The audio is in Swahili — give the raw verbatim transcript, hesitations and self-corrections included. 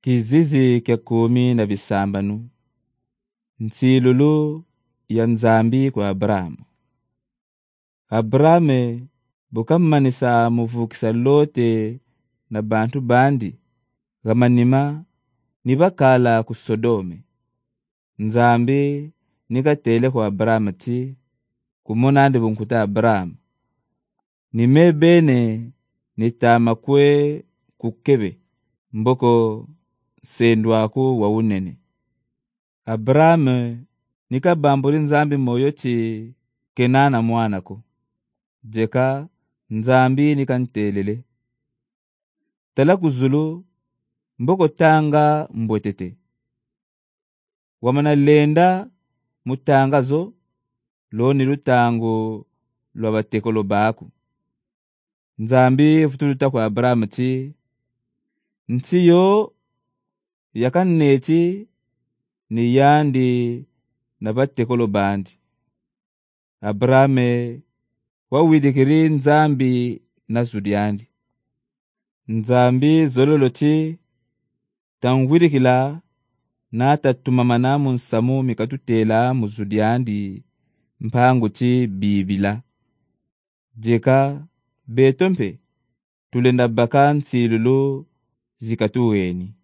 Kizizi kya kumi na bisambanu. Nsilulu ya nzambi kwa Abrahamu. Abrahame bukamanisa muvukisa Lote na bantu bandi gamanima nibakala ku Sodome. Nzambi nikatele kwa Abrahamu ti kumonande bunkuta Abrahamu. Nimebene nitama kwe kukebe mboko sendwaku wa unene. Abrahamu nikabambuli nzambi moyo ti Kenana mwanako. Jeka nzambi nikantelele. Tala kuzulu mboko tanga mbwetete. Wamana lenda mutangazo loni lutango lwa batekolo baku. Nzambi futuluta kwa Abrahamu ti ntiyo yakaneti ni yandi na batekolo bandi. Abrahame wawidikiri nzambi na zudiandi. Nzambi zololo ti tangwidikila na tatumamana munsamu mikatutela muzudiandi mpangu ti bibila. Jeka betompe tulenda baka nsilulu zikatuweni.